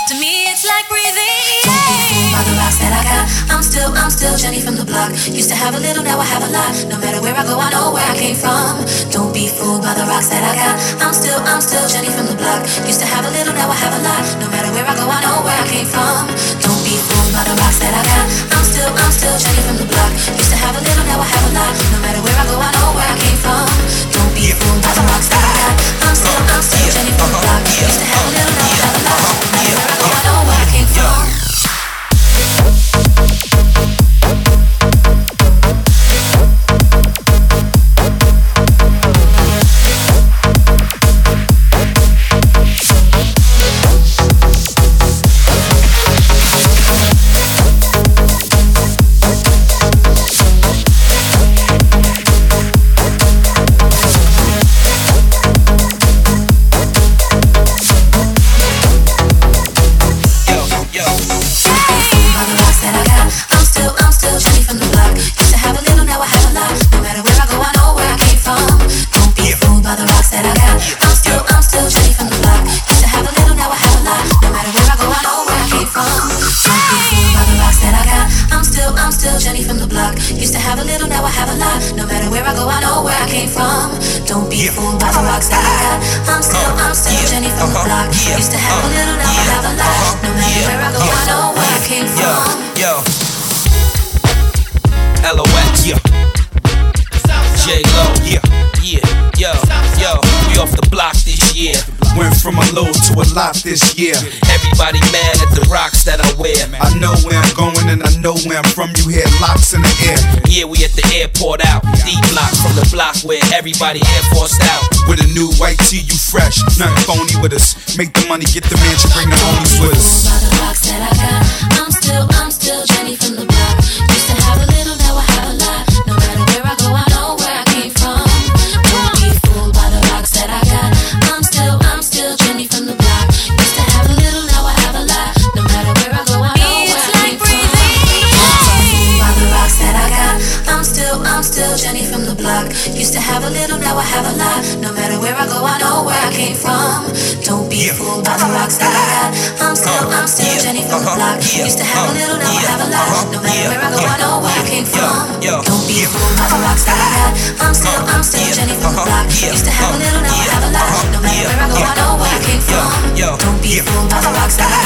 To me, it's like breathing. Don't be fooled by the rocks that I got. I'm still Jenny from the block. Used to have a little, now I have a lot. No matter where I go, I know where I came from. Don't be fooled by the rocks that I got. I'm still Jenny from the block. Used to have a little, now I have a lot. No matter where I go, I know where I came from. Don't be fooled by the rocks that I got. I'm still Jenny from the block. Used to have a little, now I have a lot. No matter where I go, I know where I came from. Don't be fooled by the rocks that I got. I'm still Jenny from the block. Used to have a little, now I have a lot. No matter where I go, I know where I came from. Used to have a little, now I have a lot. No matter where I go, I know where I came from. Don't be fooled by the rocks that I got. I'm still Jenny from the block. Used to have a little, now I have a lot. No matter where I go, I know where I came from. Yo, LOX, yeah. J-Lo, yeah, yo, we off the block this year. Went from a low to a lot this year. Everybody mad at the rocks that I wear. I know where I'm going and I know where I'm from. You hear locks in the air. Yeah, we at the airport out. D-block from the block where everybody Air Forced out. With a new white tee, you fresh. Nothing phony with us. Make the money, get the mansion, bring the homies with us. By the rocks that I got. I'm still Jenny from the block. Used to have a little, now I have a lot. No matter where I go, I know where I came from. Don't be fooled by the rocks that I got. I'm still Jenny from the block. Used to have a little, now I have a lot. No matter where I go, I know where I came from. Don't be fooled by the rocks that I got. I'm still Jenny from the block. Used to have a little, now I have a lot. No matter where I go, I know where I came from. Don't be fooled by the rocks that I got. I'm still Jenny from the block. Used to have a little, now I have a lot. No matter where I go, I know where I came from. Don't be fooled by the rocks that I got. I'm still Jenny from the block. Used to have a little, now I have a lot. No matter where I go, I know where I came from. Don't be fooled by the rocks that I got.